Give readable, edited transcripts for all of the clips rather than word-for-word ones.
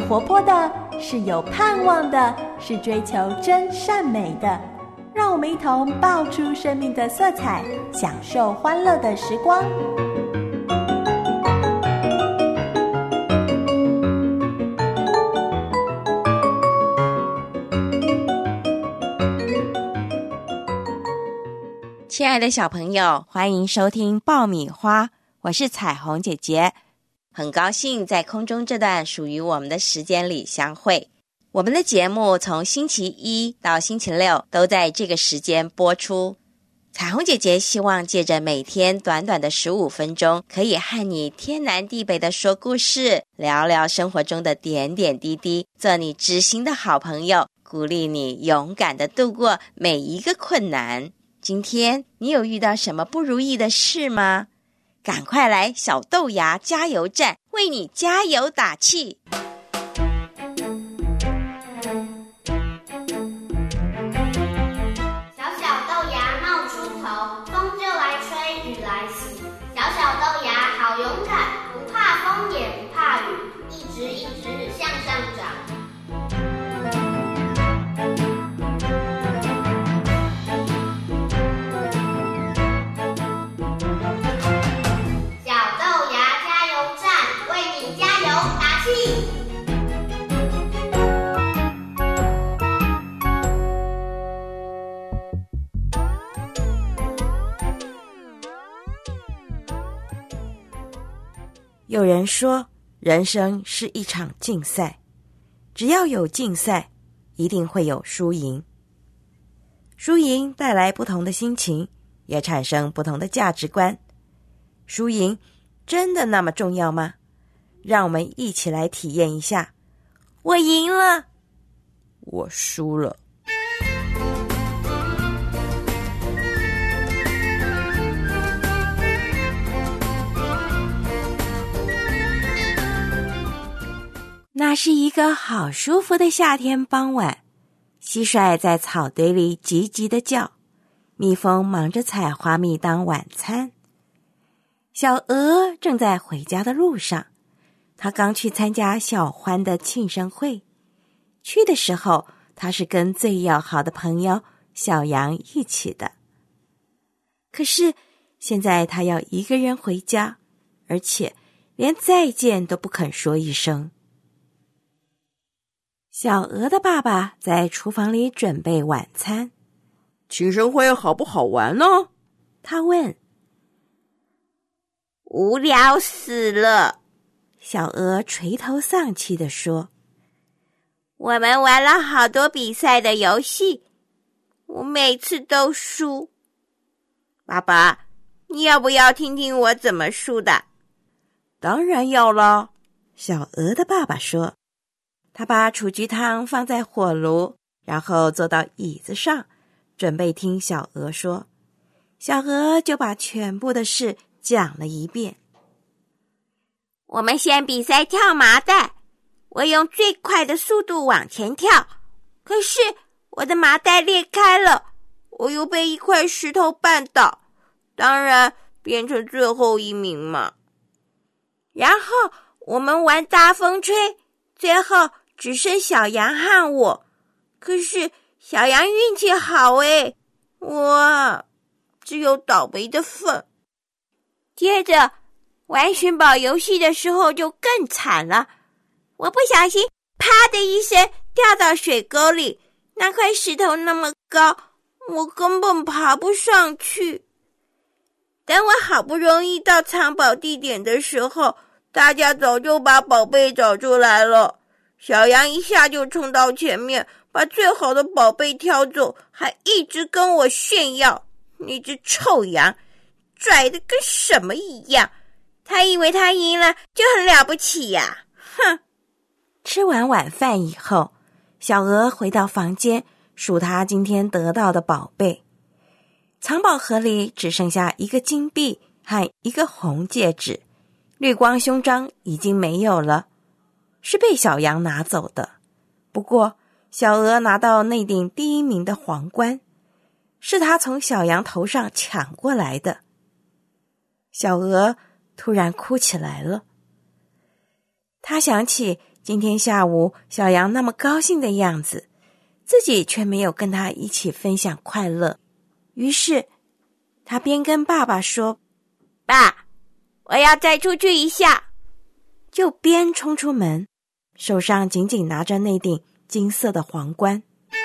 活泼的，是有盼望的，是追求真善美的。让我们一同爆出生命的色彩，享受欢乐的时光。 亲爱的小朋友，欢迎收听爆米花，我是彩虹姐姐。很高兴在空中这段属于我们的时间里相会。我们的节目从星期一到星期六都在这个时间播出。彩虹姐姐希望借着每天短短的15分钟，可以和你天南地北的说故事，聊聊生活中的点点滴滴，做你知心的好朋友，鼓励你勇敢地度过每一个困难。今天你有遇到什么不如意的事吗？赶快来小豆芽加油站，为你加油打气。 小小豆芽冒出头，风就来吹，雨来袭。小小豆芽好勇敢，不怕风也不怕雨，一直一直向上长。 有人说，人生是一场竞赛，只要有竞赛，一定会有输赢。输赢带来不同的心情，也产生不同的价值观。输赢真的那么重要吗？让我们一起来体验一下。我赢了，我输了。那是一个好舒服的夏天傍晚，蟋蟀在草堆里急急地叫，蜜蜂忙着采花蜜当晚餐。小鹅正在回家的路上，它刚去参加小欢的庆生会。去的时候，它是跟最要好的朋友小羊一起的。可是现在它要一个人回家，而且连再见都不肯说一声。小鹅的爸爸在厨房里准备晚餐。 庆生会好不好玩呢？ 他问。 无聊死了， 小鹅垂头丧气地说。 我们玩了好多比赛的游戏，我每次都输。爸爸，你要不要听听我怎么输的？ 当然要了， 小鹅的爸爸说。他把雏菊汤放在火炉，然后坐到椅子上，准备听小鹅说。小鹅就把全部的事讲了一遍。 我们先比赛跳麻袋，我用最快的速度往前跳，可是我的麻袋裂开了，我又被一块石头绊倒，当然变成最后一名嘛。然后我们玩大风吹，最后只剩小羊和我，可是小羊运气好诶，我只有倒霉的份。接着玩寻宝游戏的时候就更惨了，我不小心啪的一声掉到水沟里，那块石头那么高，我根本爬不上去。等我好不容易到藏宝地点的时候，大家早就把宝贝找出来了。小羊一下就冲到前面，把最好的宝贝挑走，还一直跟我炫耀。那只臭羊，拽得跟什么一样，他以为他赢了就很了不起呀，哼！ 吃完晚饭以后，小鹅回到房间，数他今天得到的宝贝。藏宝盒里只剩下一个金币和一个红戒指，绿光胸章已经没有了，是被小羊拿走的。不过小鹅拿到那顶第一名的皇冠，是他从小羊头上抢过来的。小鹅突然哭起来了。他想起今天下午小羊那么高兴的样子，自己却没有跟他一起分享快乐。于是他边跟爸爸说：“爸，我要再出去一下。”就边冲出门，手上紧紧拿着那顶金色的皇冠。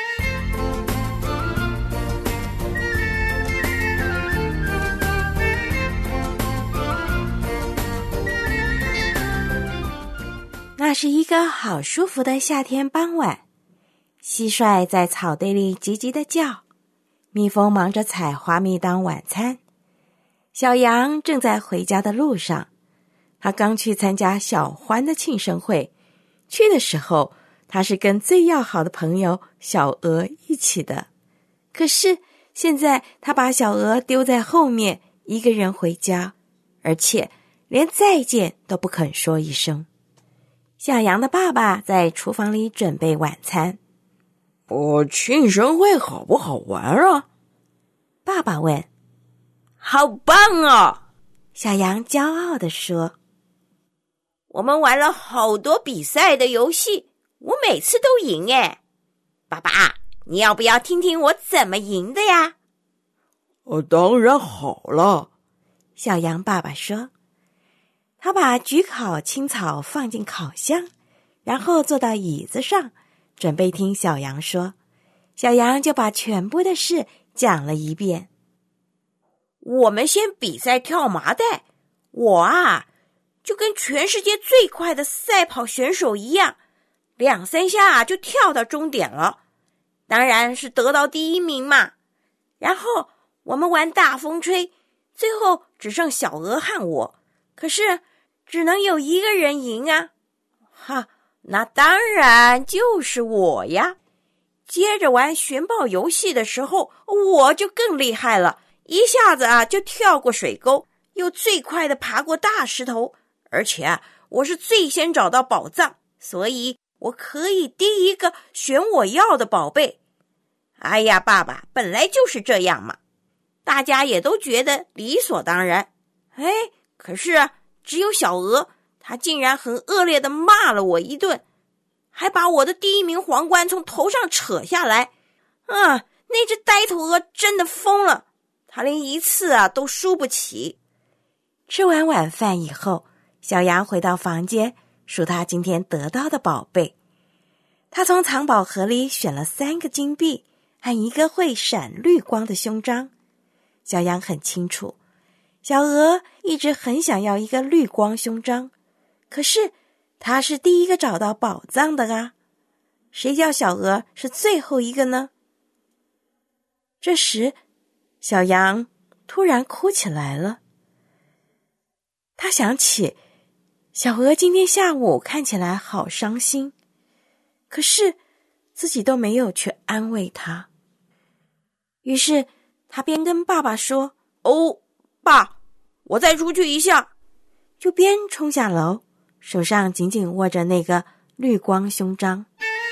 那是一个好舒服的夏天傍晚，蟋蟀在草堆里叽叽地叫，蜜蜂忙着采花蜜当晚餐，小羊正在回家的路上。他刚去参加小欢的庆生会，去的时候他是跟最要好的朋友小鹅一起的，可是现在他把小鹅丢在后面，一个人回家，而且连再见都不肯说一声。小羊的爸爸在厨房里准备晚餐。 庆生会好不好玩啊？ 爸爸问。 好棒哦！ 小羊骄傲地说。我们玩了好多比赛的游戏，我每次都赢耶。爸爸，你要不要听听我怎么赢的呀？ 当然好了。 小羊爸爸说。他把焗烤青草放进烤箱，然后坐到椅子上，准备听小羊说。小羊就把全部的事讲了一遍。我们先比赛跳麻袋，我就跟全世界最快的赛跑选手一样，2-3下就跳到终点了，当然是得到第1名嘛。然后我们玩大风吹，最后只剩小鹅和我，可是只能有一个人赢啊！那当然就是我呀。接着玩寻宝游戏的时候，我就更厉害了，一下子就跳过水沟，又最快的爬过大石头，而且我是最先找到宝藏，所以我可以第一个选我要的宝贝。哎呀，爸爸，本来就是这样嘛，大家也都觉得理所当然。可是只有小鹅，他竟然很恶劣地骂了我一顿，还把我的第1名皇冠从头上扯下来。那只呆头鹅真的疯了，他连一次都输不起。吃完晚饭以后，小羊回到房间，数他今天得到的宝贝。他从藏宝盒里选了3个金币和一个会闪绿光的胸章。小羊很清楚，小鹅一直很想要一个绿光胸章，可是他是第一个找到宝藏的啊，谁叫小鹅是最后一个呢？这时，小羊突然哭起来了。他想起小鹅今天下午看起来好伤心，可是自己都没有去安慰他。于是他边跟爸爸说：“爸，我再出去一下。”就边冲下楼，手上紧紧握着那个绿光胸章。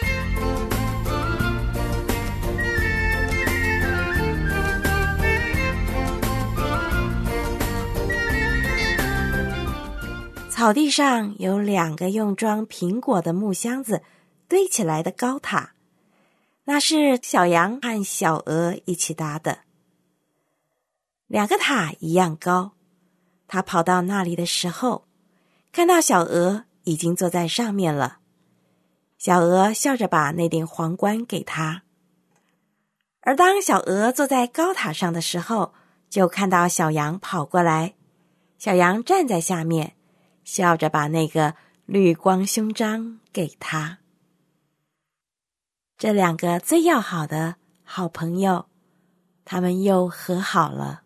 草地上有2个用装苹果的木箱子堆起来的高塔，那是小羊和小鹅一起搭的。2个塔一样高，他跑到那里的时候，看到小鹅已经坐在上面了。小鹅笑着把那顶皇冠给他。而当小鹅坐在高塔上的时候，就看到小羊跑过来。小羊站在下面，笑着把那个绿光胸章给他。这2个最要好的好朋友，他们又和好了。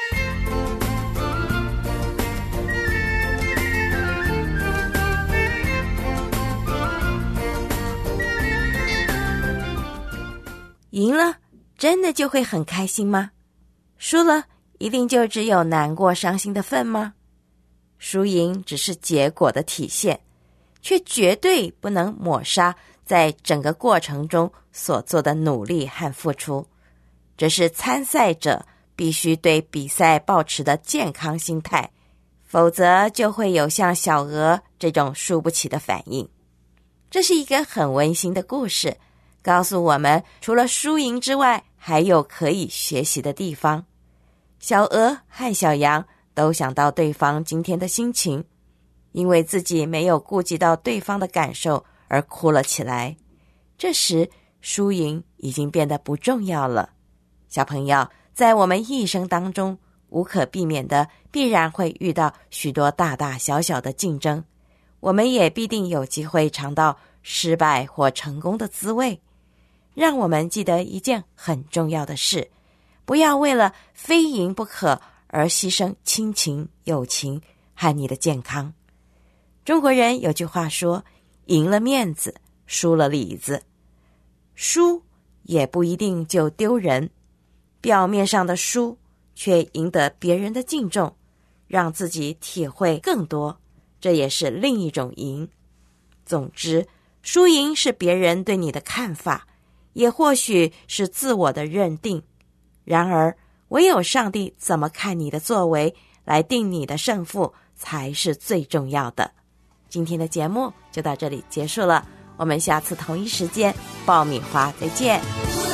赢了，真的就会很开心吗？输了，一定就只有难过伤心的份吗？输赢只是结果的体现，却绝对不能抹杀在整个过程中所做的努力和付出。这是参赛者必须对比赛抱持的健康心态，否则就会有像小鹅这种输不起的反应。 这是一个很温馨的故事，告诉我们除了输赢之外，还有可以学习的地方。小鹅和小羊都想到对方今天的心情，因为自己没有顾及到对方的感受而哭了起来。这时输赢已经变得不重要了。小朋友，在我们一生当中，无可避免的必然会遇到许多大大小小的竞争，我们也必定有机会尝到失败或成功的滋味。让我们记得一件很重要的事，不要为了非赢不可而牺牲亲情、友情和你的健康。中国人有句话说，赢了面子，输了里子。输也不一定就丢人，表面上的输却赢得别人的敬重，让自己体会更多，这也是另一种赢。总之，输赢是别人对你的看法，也或许是自我的认定。然而，唯有上帝怎么看你的作为，来定你的胜负，才是最重要的。今天的节目就到这里结束了，我们下次同一时间爆米花再见。